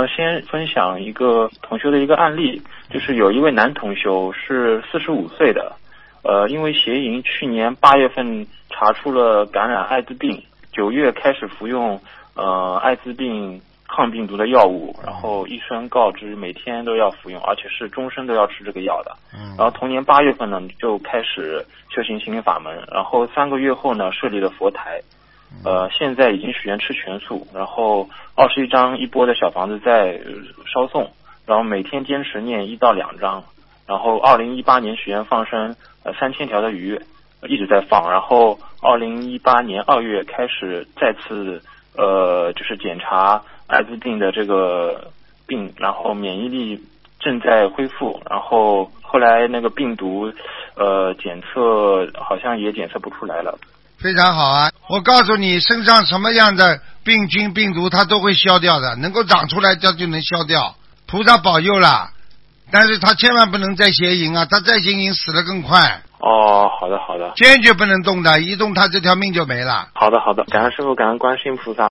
先分享一个同修的一个案例，就是有一位男同修是45岁的，因为邪淫去年8月份查出了感染艾滋病，9月开始服用艾滋病抗病毒的药物，然后医生告知每天都要服用，而且是终身都要吃这个药的。然后同年8月份呢就开始修行心灵法门，然后3个月后呢设立了佛台，现在已经许愿吃全素，然后21张一波的小房子在烧送，然后每天坚持念1到2张，然后2018年许愿放生3000条的鱼，一直在放，然后2018年2月开始再次就是检查艾滋病的这个病，然后免疫力正在恢复，然后后来那个病毒检测好像也检测不出来了。 非常好啊！我告诉你，身上什么样的病菌病毒它都会消掉的，能够长出来它就能消掉，菩萨保佑了。但是他千万不能再邪淫啊，他再邪淫死得更快。 哦，好的好的， 坚决不能动的，一动他这条命就没了。 好的好的，感恩师父，感恩观世音菩萨。